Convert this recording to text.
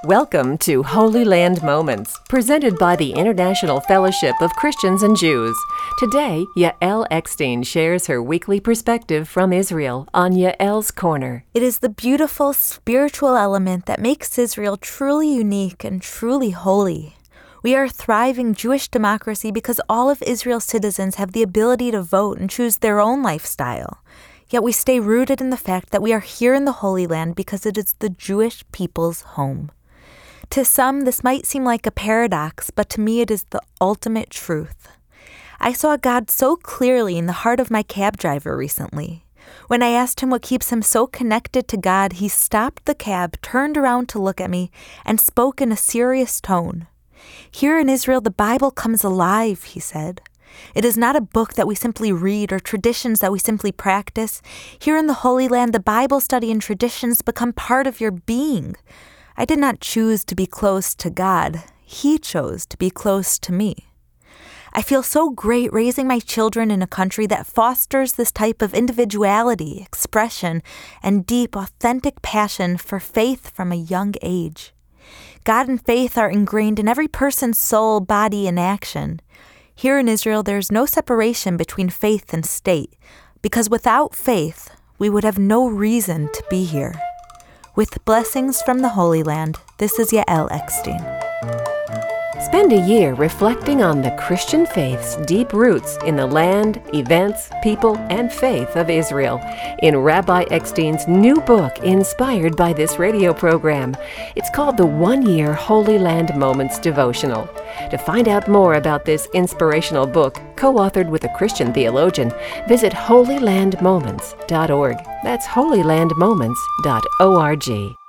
Welcome to Holy Land Moments, presented by the International Fellowship of Christians and Jews. Today, Yael Eckstein shares her weekly perspective from Israel on Yael's Corner. It is the beautiful spiritual element that makes Israel truly unique and truly holy. We are a thriving Jewish democracy because all of Israel's citizens have the ability to vote and choose their own lifestyle. Yet we stay rooted in the fact that we are here in the Holy Land because it is the Jewish people's home. To some, this might seem like a paradox, but to me it is the ultimate truth. I saw God so clearly in the heart of my cab driver recently. When I asked him what keeps him so connected to God, he stopped the cab, turned around to look at me, and spoke in a serious tone. "Here in Israel, the Bible comes alive," he said. "It is not a book that we simply read or traditions that we simply practice. Here in the Holy Land, the Bible study and traditions become part of your being. I did not choose to be close to God. He chose to be close to me." I feel so great raising my children in a country that fosters this type of individuality, expression, and deep, authentic passion for faith from a young age. God and faith are ingrained in every person's soul, body, and action. Here in Israel, there is no separation between faith and state, because without faith, we would have no reason to be here. With blessings from the Holy Land, this is Yael Eckstein. Spend a year reflecting on the Christian faith's deep roots in the land, events, people, and faith of Israel in Rabbi Eckstein's new book inspired by this radio program. It's called the One-Year Holy Land Moments Devotional. To find out more about this inspirational book, co-authored with a Christian theologian, visit holylandmoments.org. That's holylandmoments.org.